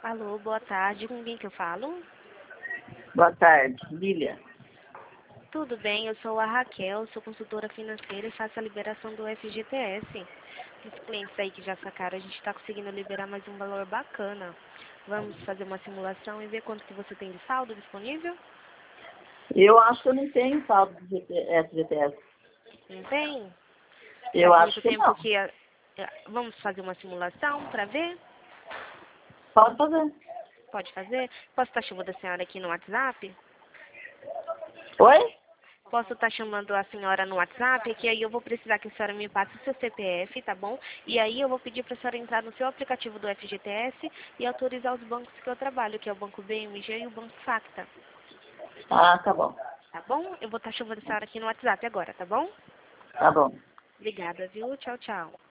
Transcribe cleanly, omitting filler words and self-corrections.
Alô, boa tarde. Com quem que eu falo? Boa tarde, Lília. Tudo bem, eu sou a Raquel, sou consultora financeira e faço a liberação do FGTS. Os clientes aí que já sacaram, a gente está conseguindo liberar mais um valor bacana. Vamos fazer uma simulação e ver quanto que você tem de saldo disponível? Eu acho que eu não tenho saldo de FGTS. Não tem? Eu Faz acho muito que tempo não. que... Vamos fazer uma simulação para ver? Pode fazer. Pode fazer? Posso estar chamando a senhora aqui no WhatsApp? Oi? Posso estar chamando a senhora no WhatsApp, que aí eu vou precisar que a senhora me passe o seu CPF, tá bom? E aí eu vou pedir para a senhora entrar no seu aplicativo do FGTS e autorizar os bancos que eu trabalho, que é o Banco BMG e o Banco Facta, Ah, tá bom. tá bom? Eu vou estar chamando a senhora aqui no WhatsApp agora, tá bom? Tá bom. Obrigada, viu? Tchau, tchau.